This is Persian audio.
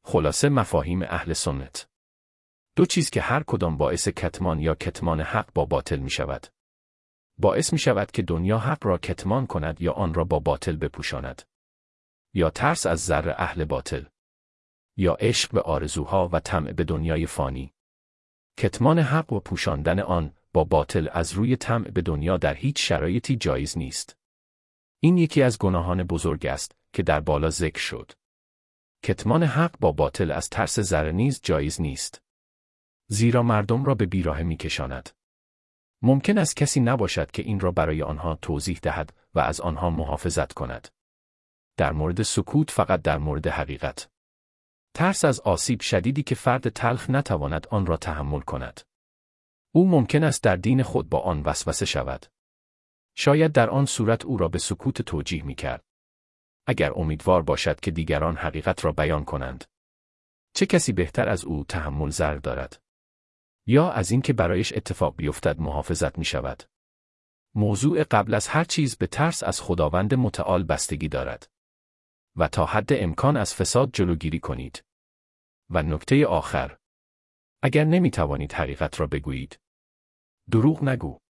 خلاصه مفاهیم اهل سنت. دو چیز که هر کدام باعث کتمان یا کتمان حق با باطل می شود. باعث می شود که دنیا حق را کتمان کند یا آن را با باطل بپوشاند. یا ترس از ضرر اهل باطل. یا عشق به آرزوها و طمع به دنیای فانی. کتمان حق و پوشاندن آن با باطل از روی طمع به دنیا در هیچ شرایطی جایز نیست. این یکی از گناهان بزرگ است که در بالا ذکر شد. کتمان حق با باطل از ترس ضرر نیز جایز نیست. زیرا مردم را به بیراهه می‌کشاند. ممکن است کسی نباشد که این را برای آنها توضیح دهد و از آنها محافظت کند. در مورد سکوت فقط در مورد حقیقت. ترس از آسیب شدیدی که فرد تلخ نتواند آن را تحمل کند. او ممکن است در دین خود با آن وسوسه شود. شاید در آن صورت او را به سکوت توجیه می‌کرد. اگر امیدوار باشد که دیگران حقیقت را بیان کنند. چه کسی بهتر از او تحمل ضرر دارد؟ یا از اینکه برایش اتفاق بیفتد محافظت می‌شود. موضوع قبل از هر چیز به ترس از خداوند متعال بستگی دارد. و تا حد امکان از فساد جلوگیری کنید. و نکته آخر. اگر نمی‌توانید حقیقت را بگویید. دروغ نگو.